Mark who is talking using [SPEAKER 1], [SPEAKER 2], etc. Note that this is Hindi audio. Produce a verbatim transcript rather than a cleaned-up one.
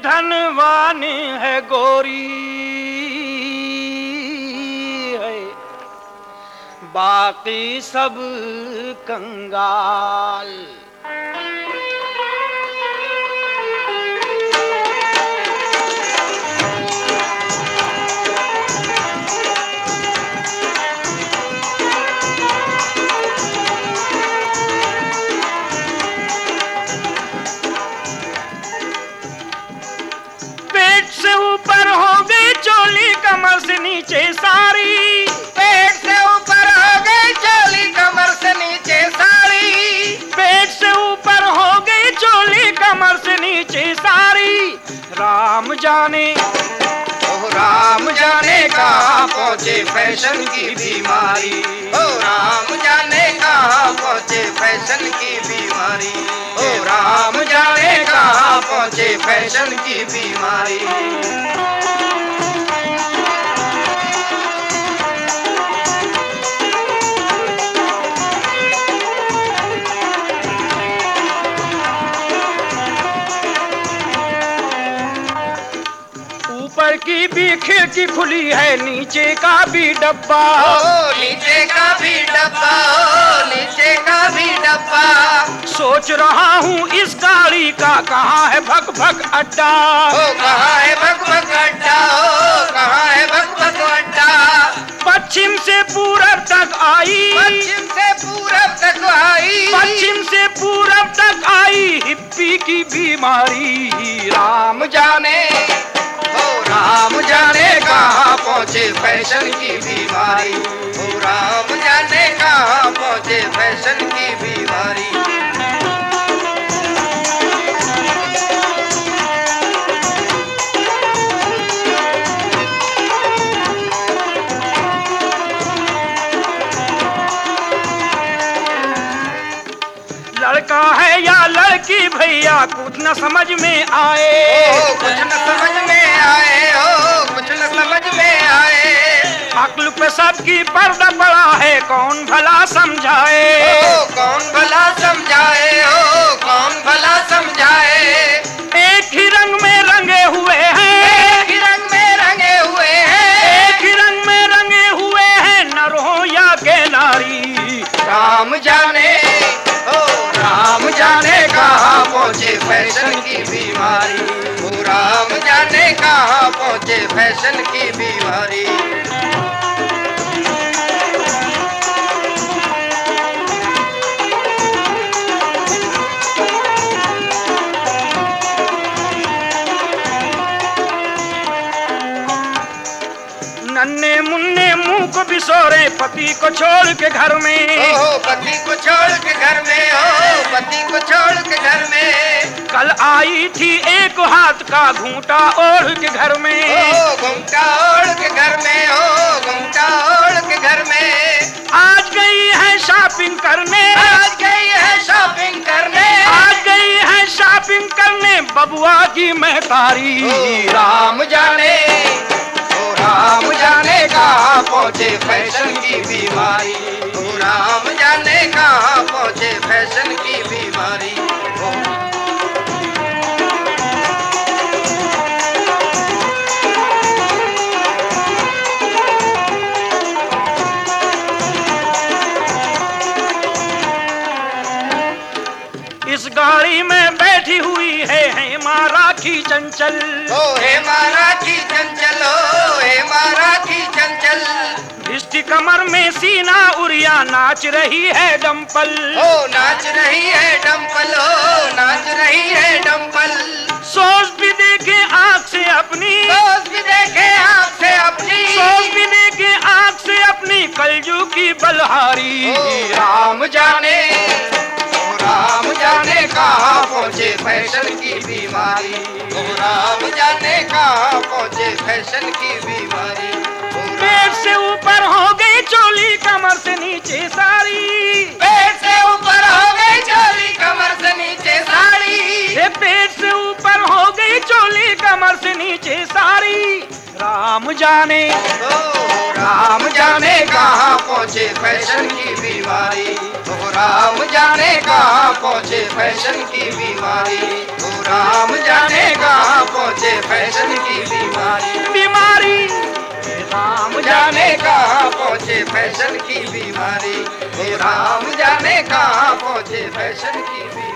[SPEAKER 1] धनवान है गोरी है, बाकी सब कंगाल। कमर से नीचे साड़ी,
[SPEAKER 2] पेट से ऊपर हो गई चोली, कमर से नीचे साड़ी।
[SPEAKER 1] पेट से ऊपर हो गई चोली, कमर से नीचे साड़ी। राम जाने
[SPEAKER 2] ओ राम जाने कहाँ पहुँचे फैशन की बीमारी। ओ राम जाने कहाँ पहुँचे फैशन की बीमारी। ओ राम जाने कहाँ पहुँचे फैशन की बीमारी।
[SPEAKER 1] ऊपर की भी खिड़की खुली है, नीचे का भी डब्बा।
[SPEAKER 2] ओ नीचे का भी डब्बा, ओ नीचे का भी डब्बा।
[SPEAKER 1] सोच रहा हूँ इस गाड़ी का कहाँ है भग भग अड्डा।
[SPEAKER 2] ओ कहाँ है भग भग अड्डा, ओ कहाँ है भग भग अड्डा।
[SPEAKER 1] पश्चिम से पूरब तक आई,
[SPEAKER 2] पश्चिम से पूरब तक आई,
[SPEAKER 1] पश्चिम से पूरब तक आई हिप्पी की बीमारी। राम जाने
[SPEAKER 2] ओ राम जाने कहाँ पहुँचे फैशन की बीमारी। ओ राम जाने कहाँ पहुँचे फैशन की बीमारी।
[SPEAKER 1] लड़का है या लड़की भैया कुछ न समझ में आए।
[SPEAKER 2] ओ कुछ न समझ में आए, ओ कुछ न समझ में आए।
[SPEAKER 1] अक्ल पे सबकी पर्दा पड़ा है, कौन भला समझाए।
[SPEAKER 2] ओ कौन भला समझाए, ओ कौन भला समझाए।
[SPEAKER 1] एक ही रंग में रंगे हुए हैं,
[SPEAKER 2] एक ही रंग में रंगे हुए हैं,
[SPEAKER 1] एक ही रंग में रंगे हुए हैं, नर हो या के नारी।
[SPEAKER 2] राम जाने ओ राम जाने कहाँ पहुँचे फैशन की बीमारी। ओ राम जाने कहाँ पहुँचे फैशन की बीमारी।
[SPEAKER 1] नन्हे मुन्ने मुंह को बिसोरे पति को छोड़ के घर में।
[SPEAKER 2] ओ पति को छोड़ के घर में, ओ पति को छोड़ के घर में।
[SPEAKER 1] कल आई थी एक हाथ का घूंटा ओढ़ के घर में।
[SPEAKER 2] ओ घूंटा ओढ़ के घर में, ओ घूंटा ओढ़ के घर में।
[SPEAKER 1] आज गई है शॉपिंग करने,
[SPEAKER 2] आज गई है शॉपिंग करने,
[SPEAKER 1] आज गई है शॉपिंग करने बबुआ की महतारी।
[SPEAKER 2] राम जाने ओ राम जाने कहाँ पहुँचे फैशन की बीमारी। ओ राम जाने कहाँ पहुँचे फैशन की बीमारी।
[SPEAKER 1] इस गाड़ी में बैठी हुई है हेमा राखी चंचल।
[SPEAKER 2] ओ हेमा राखी चंचल, ओ हेमा राखी चंचल।
[SPEAKER 1] भिष्टी कमर में सीना उरिया नाच रही है डम्पल।
[SPEAKER 2] ओ नाच रही है डम्पल, ओ नाच रही है डम्पल।
[SPEAKER 1] सोच भी देखे आँख से अपनी,
[SPEAKER 2] सोच भी देखे आँख से अपनी,
[SPEAKER 1] सोच भी देखे आँख से अपनी कलजू की बलहारी।
[SPEAKER 2] राम जाने राम जाने कहाँ पहुँचे फैशन की बीमारी। ओ राम जाने कहाँ पहुँचे फैशन की बीमारी।
[SPEAKER 1] पेट से ऊपर हो गई चोली, कमर से नीचे साड़ी।
[SPEAKER 2] पेट से ऊपर हो गई चोली, कमर से नीचे साड़ी।
[SPEAKER 1] ये पेट से ऊपर हो गई चोली, कमर से नीचे साड़ी। राम जाने
[SPEAKER 2] ओ राम जाने कहाँ पहुँचे फैशन की बीमारी। ओ राम जाने कहाँ पहुँचे फैशन की बीमारी। ओ राम जाने कहाँ पहुँचे पहुंचे फैशन की बीमारी।
[SPEAKER 1] बीमारी राम
[SPEAKER 2] जाने कहाँ पहुंचे फैशन की बीमारी। ओ राम जाने कहाँ पहुंचे फैशन की बीमारी।